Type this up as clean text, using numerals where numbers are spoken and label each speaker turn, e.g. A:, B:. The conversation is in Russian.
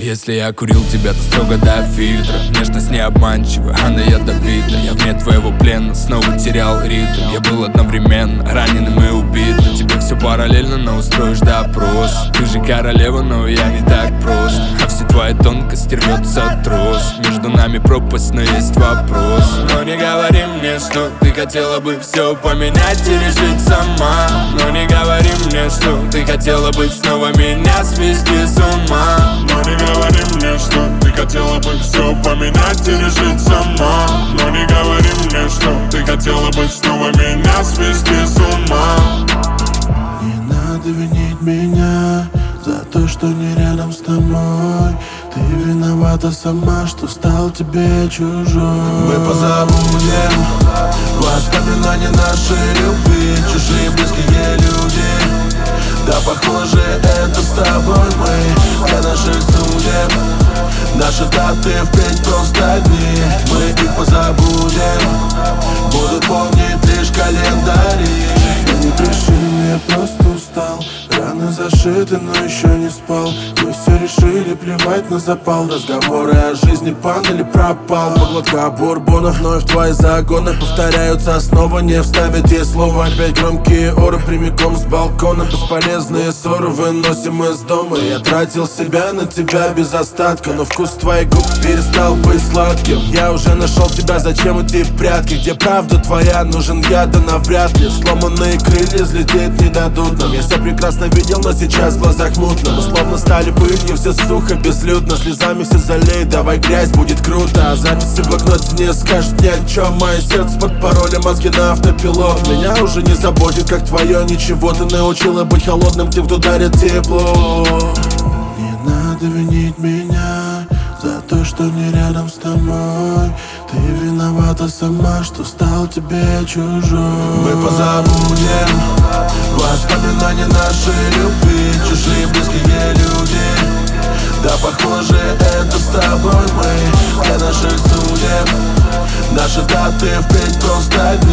A: Если я курил тебя, то строго до фильтра. Нежность не обманчива, она ядовита. Я вне твоего плена снова терял ритм. Я был одновременно раненым и убитым. Тебе все параллельно, но устроишь допрос. Ты же королева, но я не так прост. А все твои тонкости рвется трос. Между нами пропасть, но есть вопрос. Но не говори мне, что ты хотела бы все поменять и решить сама. Но не говори мне, что ты хотела бы снова меня свести с ума.
B: Но не говори мне, что ты хотела бы все поменять и решить сама. Но не говори мне, что ты хотела бы снова меня свести с ума.
C: Не надо винить меня за то, что не рядом с тобой. Ты виновата сама, что стал тебе чужой. Мы позабудем воспоминания нашей любви. Чужие близкие люди, да похоже это с тобой мы. Для наших судеб наши даты впредь просто дни. Мы их позабудем, будут помнить лишь календари. Я не причина, я просто устал. Раны зашиты, но еще не спал. Мы все решили, плевать на запал. Разговоры о жизни, пан или пропал. Глотка бурбонов, вновь твои загоны повторяются снова. Не вставить ей слово, опять громкие оры прямиком с балкона. Бесполезные ссоры выносим из дома. Я тратил себя на тебя без остатка, но вкус твоих губ перестал быть сладким. Я уже нашел тебя, зачем идти в прятки? Где правда твоя, нужен я, да навряд ли. Сломанные крылья взлететь не дадут нам. Я все прекрасно видел, но сейчас в глазах мутно. Мы словно стали пылью, все сухо, безлюдно. Слезами все залей, давай грязь, будет круто. А записи в блокноте не скажут ни о чем. Мое сердце под паролем, мозги на автопилот. Меня уже не заботит, как твое ничего. Ты научила быть холодным, тем, кто дарит тепло. Не надо винить меня за то, что не рядом с тобой. Ты виновата сама, что стал тебе чужой. Мы позабудем воспоминания нашей любви. Чужие близкие люди, да похоже это с тобой мы. Для наших судеб наши даты впредь просто дни.